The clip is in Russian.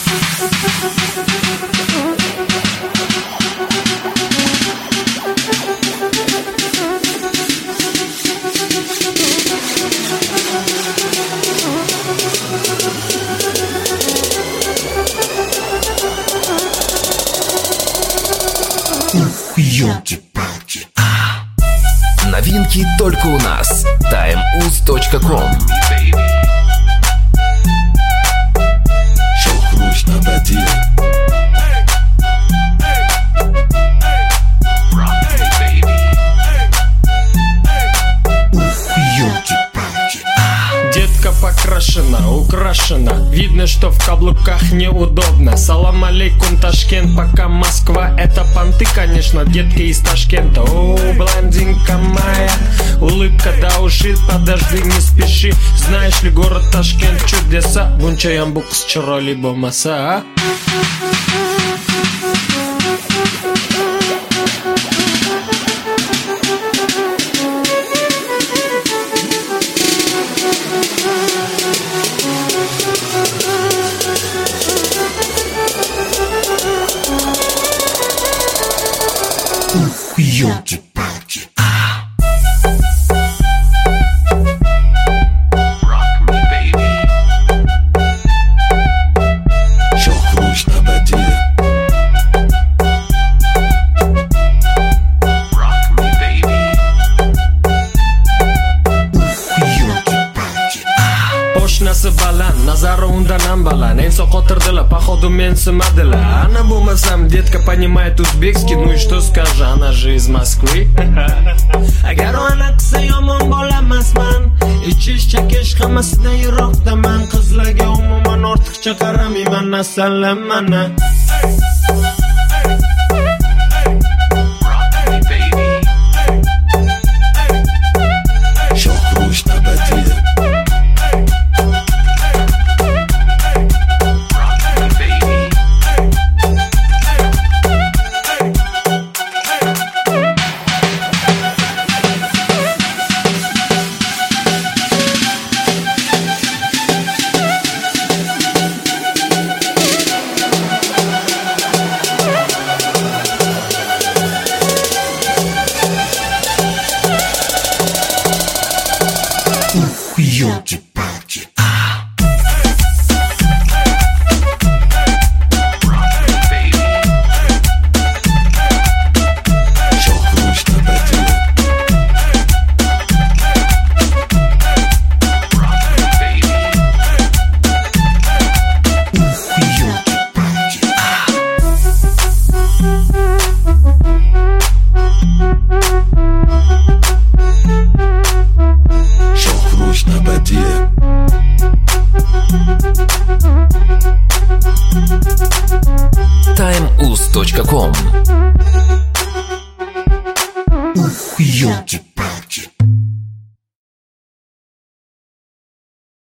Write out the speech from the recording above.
Ёлки-палки. Новинки только у нас. timeuz.com. Шоу «Хруст на воде». Детка покрашена, украшена. Видно, что в каблуках неудобно. Салам алейкум, Ташкент, пока Москва. Это понты, конечно, детки из Ташкента. О, блондинка моя, улыбка до ушей. Подожди, не спеши. Знаешь ли, город Ташкент чудеса. Бунча ямбукс чироли бомаса. Ёлки-палки. Шоу «Хруст на воде». Oshnasi baland, nazari undan ham baland. Enso qotirdilar, походу mensimadilar. Ana bo'lmasam, детка понимает узбекский. Ну и что скажешь, она же из Моskvы. Agar ona qilsa yomon bo'lamasman. Ichish chekish hammasidan yiroqdaman. Qizlarga umuman ortiqcha qaramayman, nasallam mana. Шоу «Хруст на воде». Ёлки-палки. Шоу «Хруст на воде». Ёлки-палки. Шоу «Хруст на воде». timeuz.com. Ёлки-палки.